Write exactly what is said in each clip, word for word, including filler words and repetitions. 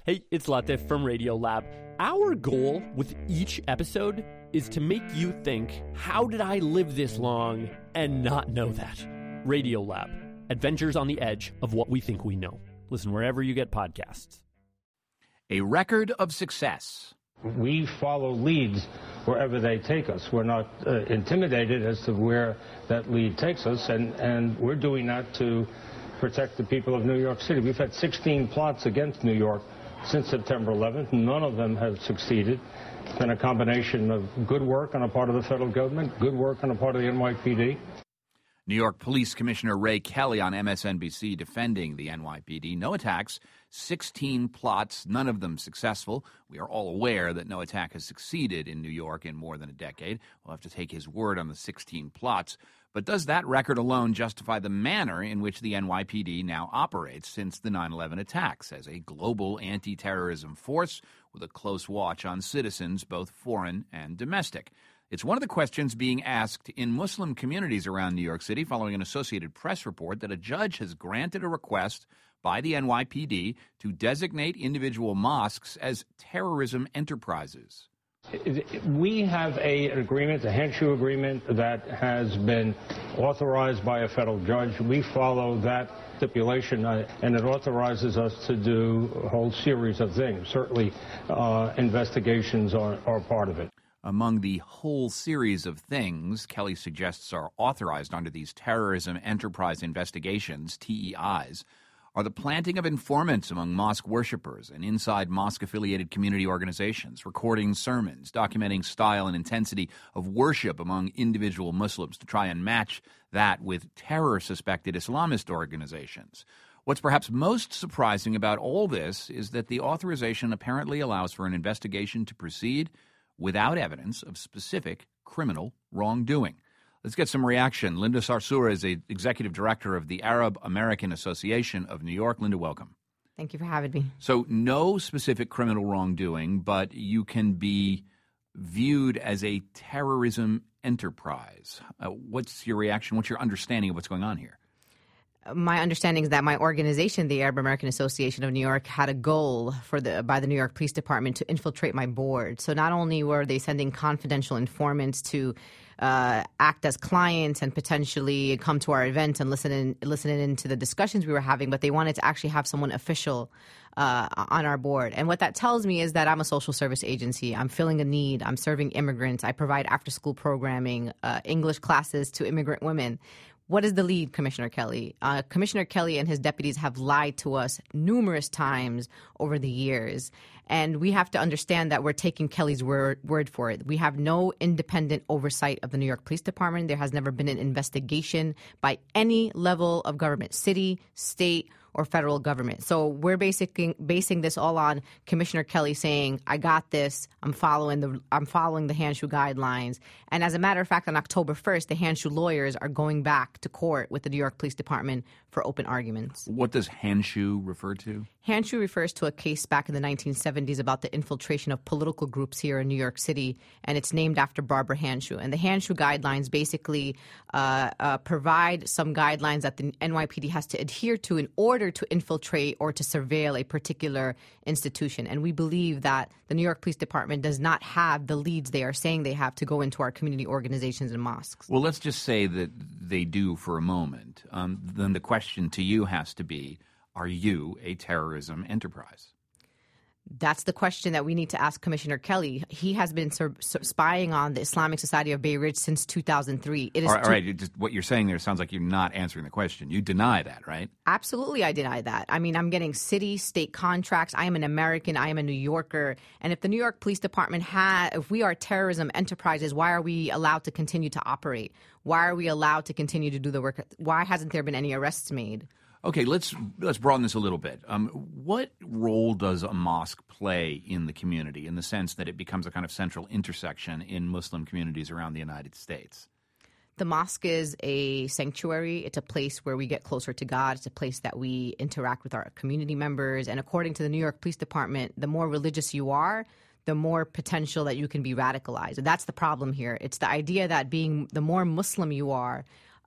Hey, it's Latif from Radiolab. Our goal with each episode is to make you think, how did I live this long and not know that? Radiolab, adventures on the edge of what we think we know. Listen wherever you get podcasts. A record of success. We follow leads wherever they take us. We're not uh, intimidated as to where that lead takes us, and, and we're doing that to protect the people of New York City. We've had sixteen plots against New York since September eleventh. None of them have succeeded. It's been a combination of good work on the part of the federal government, good work on the part of the N Y P D. New York Police Commissioner Ray Kelly on M S N B C defending the N Y P D. No attacks, sixteen plots, none of them successful. We are all aware that no attack has succeeded in New York in more than a decade. We'll have to take his word on the sixteen plots. But does that record alone justify the manner in which the N Y P D now operates since the nine eleven attacks as a global anti-terrorism force with a close watch on citizens, both foreign and domestic? It's one of the questions being asked in Muslim communities around New York City following an Associated Press report that a judge has granted a request by the N Y P D to designate individual mosques as terrorism enterprises. We have a, an agreement, a Hanshu agreement, that has been authorized by a federal judge. We follow that stipulation, uh, and it authorizes us to do a whole series of things. Certainly, uh, investigations are, are part of it. Among the whole series of things Kelly suggests are authorized under these terrorism enterprise investigations, T E Is, are the planting of informants among mosque worshippers and inside mosque-affiliated community organizations, recording sermons, documenting style and intensity of worship among individual Muslims to try and match that with terror-suspected Islamist organizations. What's perhaps most surprising about all this is that the authorization apparently allows for an investigation to proceed without evidence of specific criminal wrongdoing. Let's get some reaction. Linda Sarsour is a executive director of the Arab American Association of New York. Linda, welcome. Thank you for having me. So no specific criminal wrongdoing, but you can be viewed as a terrorism enterprise. Uh, what's your reaction? What's your understanding of what's going on here? My understanding is that my organization, the Arab American Association of New York, had a goal for the by the New York Police Department to infiltrate my board. So not only were they sending confidential informants to uh, act as clients and potentially come to our events and listen in, listen in to the discussions we were having, but they wanted to actually have someone official uh, on our board. And what that tells me is that I'm a social service agency. I'm filling a need. I'm serving immigrants. I provide after-school programming, uh, English classes to immigrant women. What is the lead, Commissioner Kelly? Uh, Commissioner Kelly and his deputies have lied to us numerous times over the years. And we have to understand that we're taking Kelly's word, word for it. We have no independent oversight of the New York Police Department. There has never been an investigation by any level of government, city, state, or federal government. So we're basically basing this all on Commissioner Kelly saying, I got this, I'm following the I'm following the Hanshu guidelines. And as a matter of fact, on October first, the Hanshu lawyers are going back to court with the New York Police Department for open arguments. What does Hanshu refer to? Hanshu refers to a case back in the nineteen seventies about the infiltration of political groups here in New York City, and it's named after Barbara Hanshu. And the Hanshu guidelines basically uh, uh, provide some guidelines that the N Y P D has to adhere to in order to infiltrate or to surveil a particular institution. And we believe that the New York Police Department does not have the leads they are saying they have to go into our community organizations and mosques. Well, let's just say that they do for a moment. Um, then the question to you has to be, are you a terrorism enterprise? That's the question that we need to ask Commissioner Kelly. He has been sur- sur- spying on the Islamic Society of Bay Ridge since two thousand three. It is all right, two- all right. Just, what you're saying there sounds like you're not answering the question. You deny that, right? Absolutely, I deny that. I mean, I'm getting city, state contracts. I am an American. I am a New Yorker. And if the New York Police Department had, if we are terrorism enterprises, why are we allowed to continue to operate? Why are we allowed to continue to do the work? Why hasn't there been any arrests made? Okay, let's let's broaden this a little bit. Um, what role does a mosque play in the community in the sense that it becomes a kind of central intersection in Muslim communities around the United States? The mosque is a sanctuary. It's a place where we get closer to God. It's a place that we interact with our community members. And according to the New York Police Department, the more religious you are, the more potential that you can be radicalized. And that's the problem here. It's the idea that being the more Muslim you are,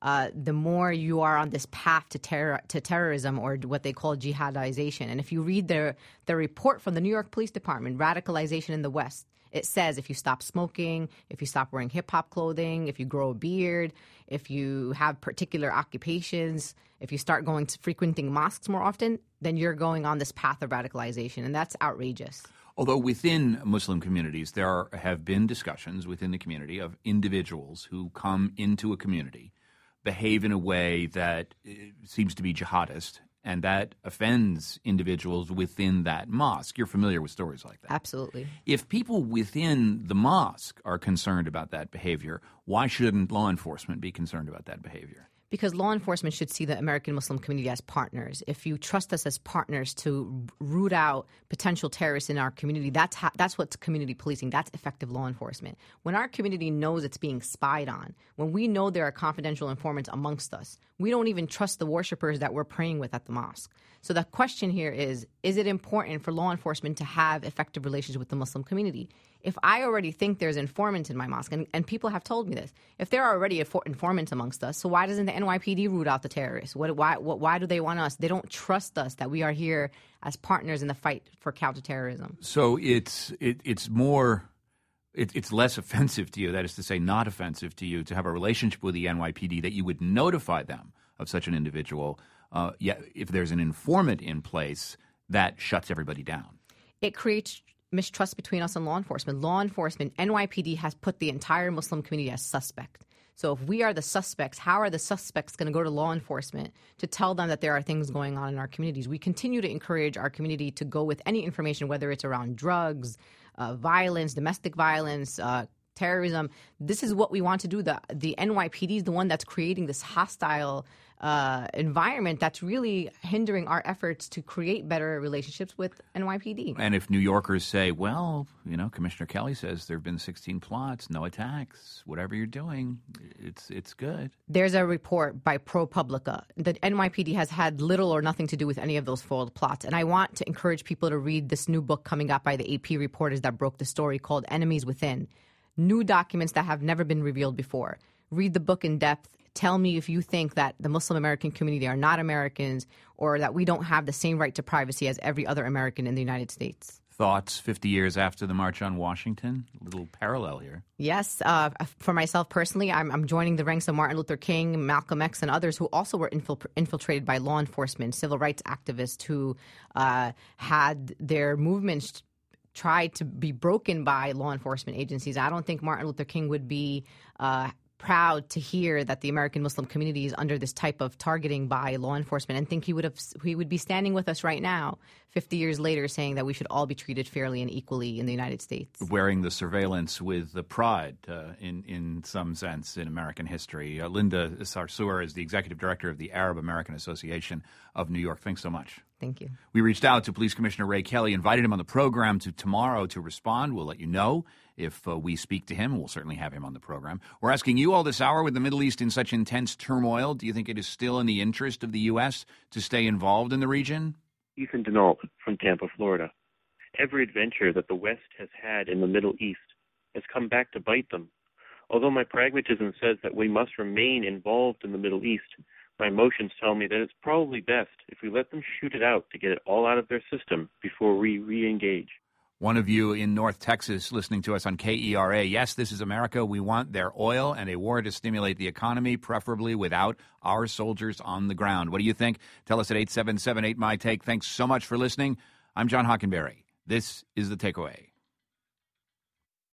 uh, the more you are on this path to terror, to terrorism, or what they call jihadization. And if you read the the report from the New York Police Department, Radicalization in the West, it says if you stop smoking, if you stop wearing hip-hop clothing, if you grow a beard, if you have particular occupations, if you start going to frequenting mosques more often, then you're going on this path of radicalization, and that's outrageous. Although within Muslim communities, there are, have been discussions within the community of individuals who come into a community, behave in a way that uh, seems to be jihadist, and that offends individuals within that mosque. You're familiar with stories like that. Absolutely. If people within the mosque are concerned about that behavior, why shouldn't law enforcement be concerned about that behavior? Because law enforcement should see the American Muslim community as partners. If you trust us as partners to root out potential terrorists in our community, that's ha- that's what's community policing. That's effective law enforcement. When our community knows it's being spied on, when we know there are confidential informants amongst us, we don't even trust the worshipers that we're praying with at the mosque. So the question here is, is it important for law enforcement to have effective relations with the Muslim community? If I already think there's informants in my mosque, and, and people have told me this, if there are already informants amongst us, so why doesn't the N Y P D root out the terrorists? What, why, what, why do they want us? They don't trust us that we are here as partners in the fight for counterterrorism. So it's it, it's more, it, it's less offensive to you, that is to say not offensive to you, to have a relationship with the N Y P D, that you would notify them of such an individual. Uh, yeah, if there's an informant in place, that shuts everybody down. It creates mistrust between us and law enforcement. Law enforcement, N Y P D has put the entire Muslim community as suspect. So if we are the suspects, how are the suspects going to go to law enforcement to tell them that there are things going on in our communities? We continue to encourage our community to go with any information, whether it's around drugs, uh, violence, domestic violence, uh, terrorism. This is what we want to do. The, the N Y P D is the one that's creating this hostile Uh, environment that's really hindering our efforts to create better relationships with N Y P D. And if New Yorkers say, well, you know, Commissioner Kelly says there have been sixteen plots, no attacks, whatever you're doing, it's it's good. There's a report by ProPublica that N Y P D has had little or nothing to do with any of those foiled plots. And I want to encourage people to read this new book coming out by the A P reporters that broke the story called Enemies Within. New documents that have never been revealed before. Read the book in depth. Tell me if you think that the Muslim American community are not Americans, or that we don't have the same right to privacy as every other American in the United States. Thoughts fifty years after the March on Washington? A little parallel here. Yes. Uh, for myself personally, I'm, I'm joining the ranks of Martin Luther King, Malcolm X, and others who also were infil- infiltrated by law enforcement, civil rights activists who uh, had their movements tried to be broken by law enforcement agencies. I don't think Martin Luther King would be uh, proud to hear that the American Muslim community is under this type of targeting by law enforcement, and think he would have he would be standing with us right now, fifty years later, saying that we should all be treated fairly and equally in the United States. Wearing the surveillance with the pride, uh, in in some sense, in American history. Uh, Linda Sarsour is the executive director of the Arab American Association of New York. Thanks so much. Thank you. We reached out to Police Commissioner Ray Kelly, invited him on the program to tomorrow to respond. We'll let you know if uh, we speak to him. We'll certainly have him on the program. We're asking you all this hour, with the Middle East in such intense turmoil, do you think it is still in the interest of the U S to stay involved in the region? Ethan Denault from Tampa, Florida. Every adventure that the West has had in the Middle East has come back to bite them. Although my pragmatism says that we must remain involved in the Middle East, my emotions tell me that it's probably best if we let them shoot it out to get it all out of their system before we re-engage. One of you in North Texas listening to us on K E R A. Yes, this is America. We want their oil and a war to stimulate the economy, preferably without our soldiers on the ground. What do you think? Tell us at eight seven seven eight, M Y T A K E. Thanks so much for listening. I'm John Hockenberry. This is The Takeaway.